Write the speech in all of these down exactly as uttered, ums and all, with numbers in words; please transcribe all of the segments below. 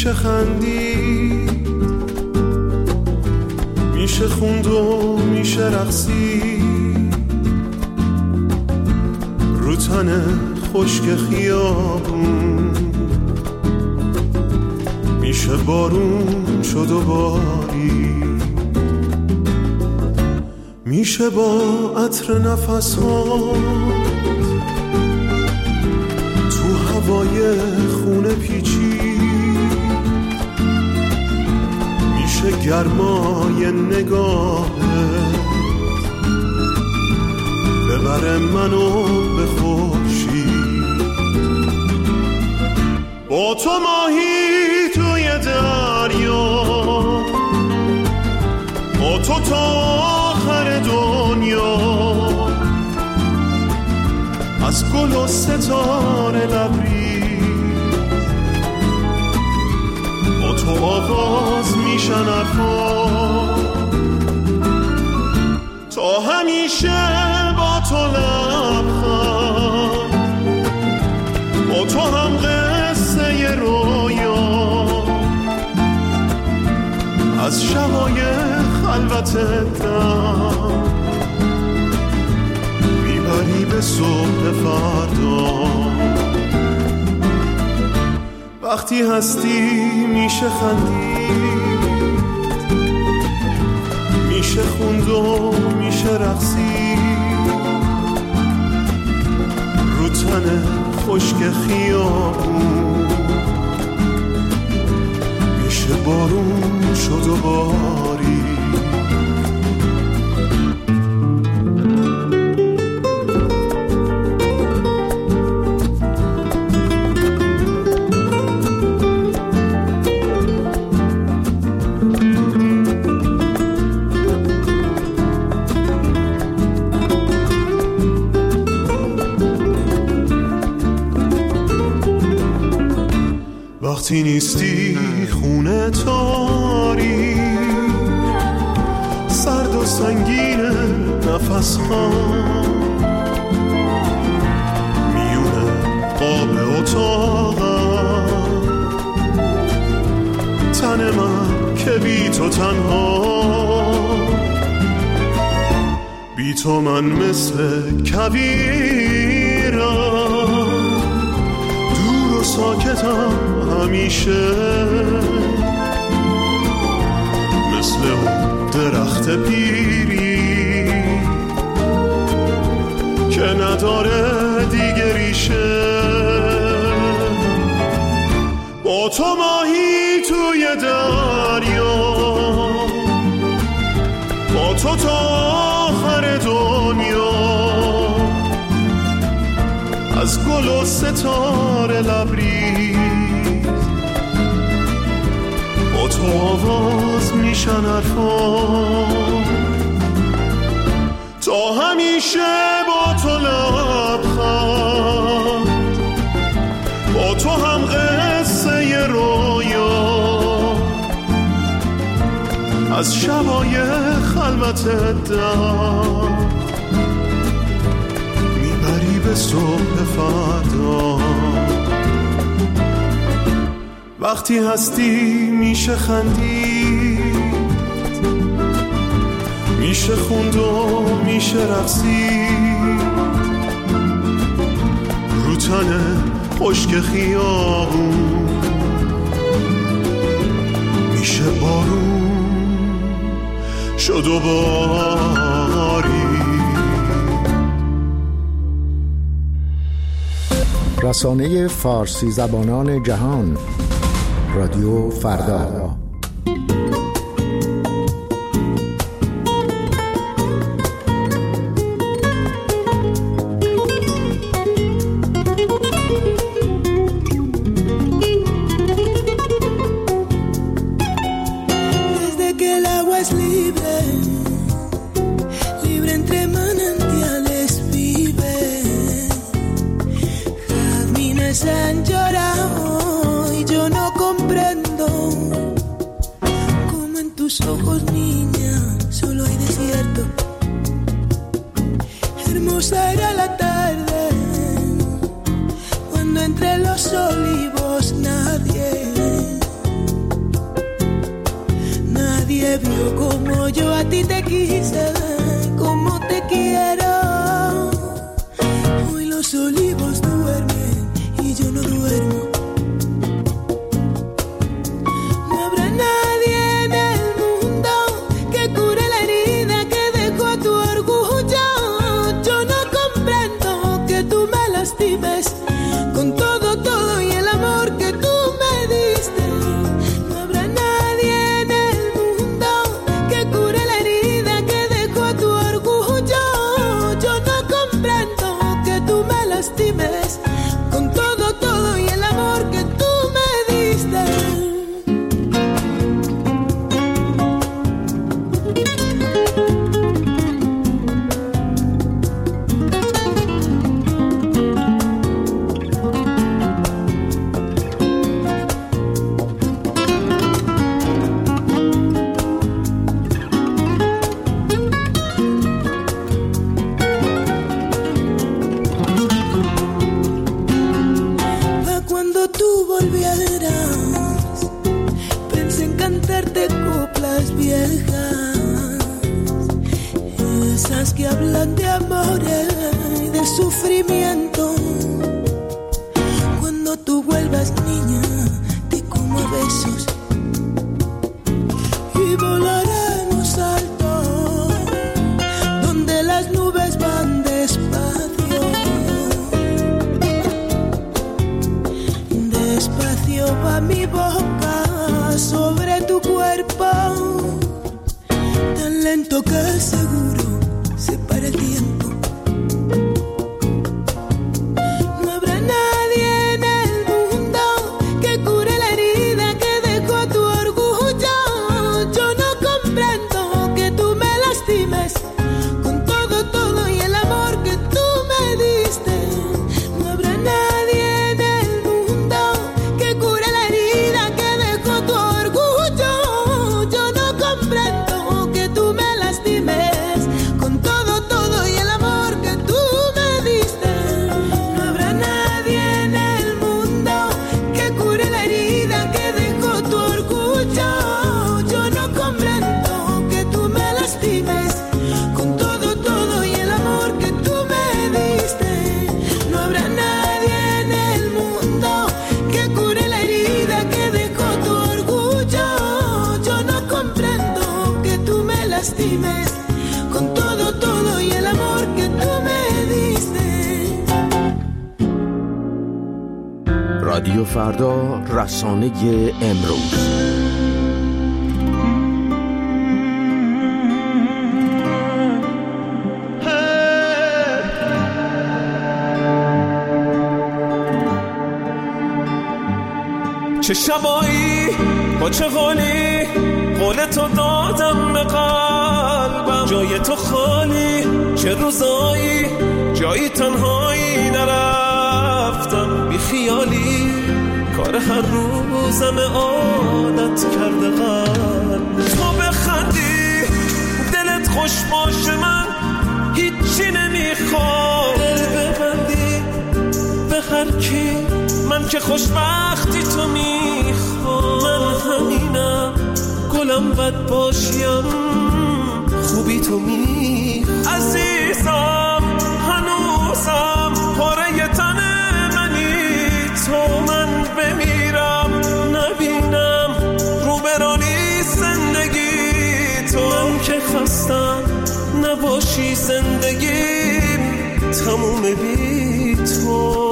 میشه خندید، میشه خوند و میشه رقصید رو تن خشک خیابون، میشه بارون شد و باری، میشه با عطر نفس‌ها تو هوای خونه پیچی، میشه گرمای نگاهت ببره منو به خورشید، با تو ماهی توی دریا، با تو تا آخر دنیا، از گل و ستاره لبریز، با تو آغاز میشن حرفا، تا همیشه با تو لبخند، با تو هم قصه ی رویا، از شبای خلوت دم میبری به صبح فردا. وقتی هستی میشه خندید، میشه خوند و میشه رقصید رو تن خشک خیابون، میشه بارون شد و باری. وقتی نیستی خونه تاری، سرد و سنگین نفس ها میونه قاب اتاقم، تن من که بی تو تنها، بی تو من مثل کویرم، دور و ساکتم همیشه، مثل اون درخت پیری که نداره دیگه ریشه، با تو ماهی توی دریا، با تو تا آخر دنیا، از گل و ستاره لبریز، با تو آواز میشن حرفا، تا همیشه با تو لبخند، با تو هم قصه ی رویا، از شبای خلوت دم میبری به صبح فردا. وقتی هستی میشه خندید، میشه خوند و میشه رقصید رو تن خشک خیابون، میشه بارون شد و باری. رسانه فارسی زبانان جهان، رادیو فردا. Han llorado y yo no comprendo cómo en tus ojos, niña, solo hay desierto. Hermosa era la tarde cuando entre los olivos nadie y ebrio como yo a ti te quise, como te quiero. Hoy los olivos duermen y yo no duermo. No habrá nadie en el mundo que cure la herida que dejó tu orgullo. Yo no comprendo que tú me lastimes con todo, todo y el amor que tú me diste. No habrá nadie en el mundo que cure la herida que dejó tu orgullo. Yo no comprendo que tú me lastimes con todo, todo y el amor que tú me diste. Pa' cuando tú volvieras, pensé en cantarte coplas viejas, esas que hablan de amor y de sufrimiento. Cuando tú vuelvas, niña, te como a besos y volaremos alto, donde las nubes van despacio. Despacio va mi boca sobre tu cuerpo, tan lento que seguro se para el tiempo. No habrá nadie en el mundo que cure la herida que dejó tu orgullo. Yo no comprendo que tú me lastimes con todo, todo y el amor que tú me diste. No habrá nadie en el mundo que cure la herida que dejó tu orgullo. Yo no comprendo que tú me lastimes con todo, todo y el amor que tú me diste. No habrá nadie en el mundo que cure la herida que dejó tu orgullo. Yo no comprendo que tú me lastimes con todo, todo y el amor que tú me diste. No habrá nadie en el mundo que cure la herida que dejó tu orgullo. Yo no comprendo que tú me lastimes con todo, todo y el amor que tú me diste. رادیو فردا، رسانه امروز. چه شبایی با چه قولی قول تو دادم به قلبم، جای تو خالی چه روزایی جایی تنهایی نرفتم، بی خیالی کار هر روزم عادت کرده قلب. تو بخندی دلت خوش باشه من هیچی نمیخوام، دل ببندی به هر کی من که خوشبختی تو میخوام. من همینم گلم بد باشیم خوبی تو میخوام. عزیزم هنوزم پاره تن منی تو، من بمیرم نبینم روبرانی زندگی تو. من که خستم نباشی زندگیم تموم بی تو.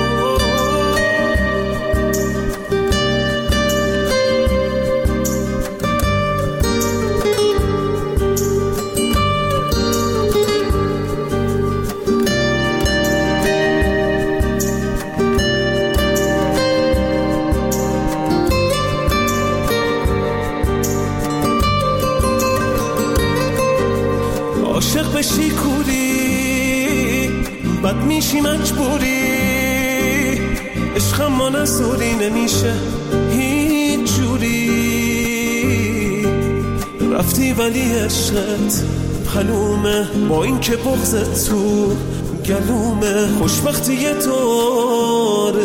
عاشق بشی کوری بد میشی مجبوری، عشقم ما نزوری نمیشه هیچ جوری. رفتی ولی عشقت پلومه با این که بغضت تو گلومه، خوشبختی تو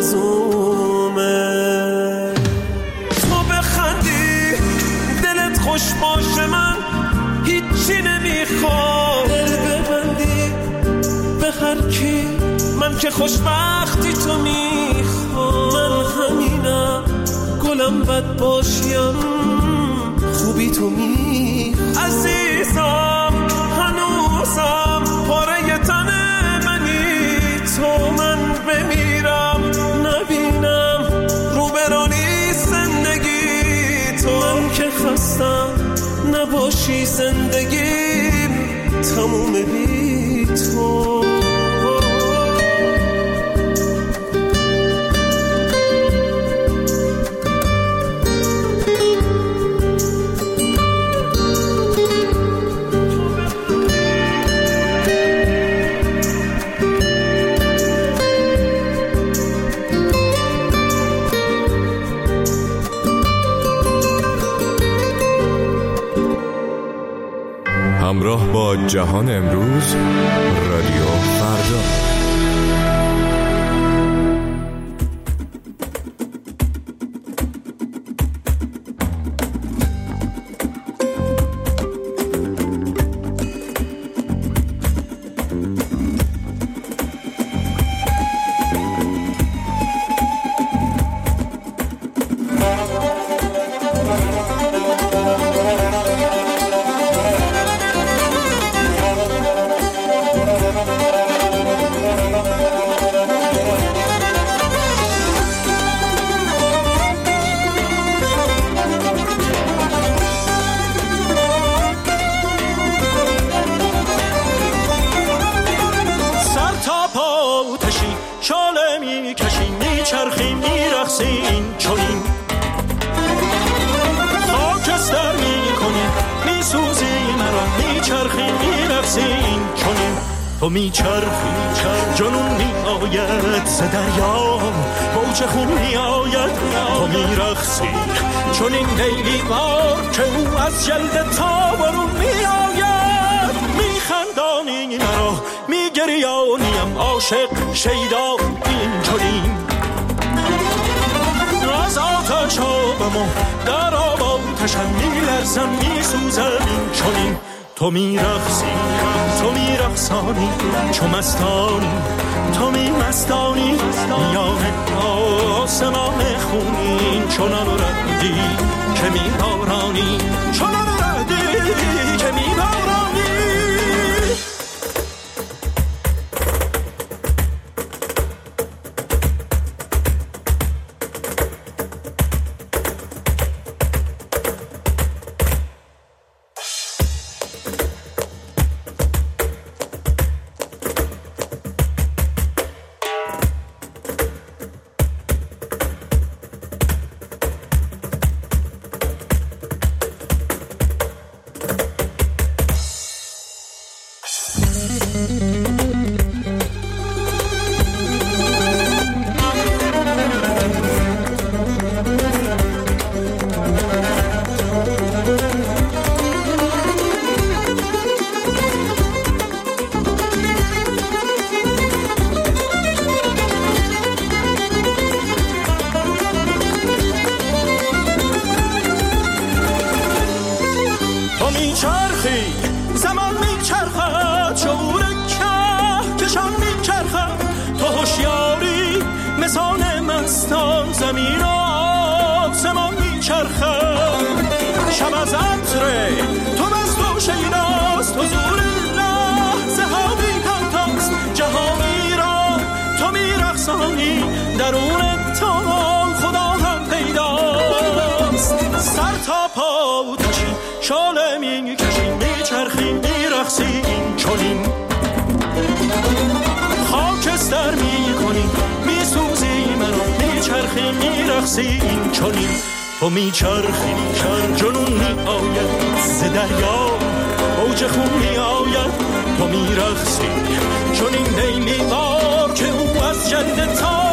آرزومه. تو بخندی دلت خوش خوش باشه من هیچی نمیخوام. دل ببندی به هر کی من که خوشبختی تو میخوام. من همینم گلم بد باشیم خوبی تو میخوام. عزیزم هنوزم پاره تن منی تو. من بمیرم نبینم روبرانی زندگی تو. من که خستم نباشی زندگیم تموم بی تو. همراه با جهان امروز، رادیو فردا. تو میچرخی جنون میآید ز دریا موج خون میآید. تو میرقصی چون این لیلی بار که او از جلد تا برون میآید. میخندانی مرا میگریانیم عاشق شیدا این چنین. از آتش آبم و در آب آتشم میلرزم میسوزم این چنین. تو میرقصی تو میرقصانی چو مستانی تو میمستانی میان آسمان خونین. چنان ردی که میبارانی چنان ردی که میبارانی. زمین و آسمان میچرخد. شب از عطر تو مست و شیداست. حضور لحظه ها بی همتاست. جهانی را تو میرقصانی درون تو خدا هم پیداست. سر تا پا آتشی شعله میکشی میچرخی میرقصی این چنین. خاکستر میکنی میسوزی منو میچرخی میرقصی این چنین. تو میچرخی جنون میآید ز دریا موج خون میآید. تو میرقصی چون این لیلی بار که او از جلد تا